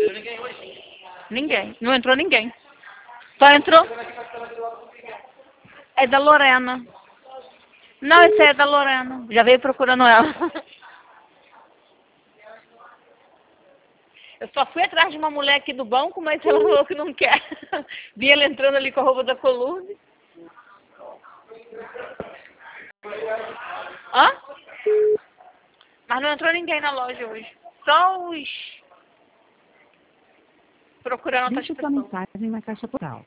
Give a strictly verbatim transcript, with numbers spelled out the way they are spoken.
Ninguém. Não entrou ninguém. Só entrou... É da Lorena. Não, esse é da Lorena. Já veio procurando ela. Eu só fui atrás de uma mulher aqui do banco, mas ela falou que não quer. Vi ela entrando ali com a roupa da Columbe. Hã? Mas não entrou ninguém na loja hoje. Só os... Procurando outras Deixe sua pessoas. mensagem na caixa postal.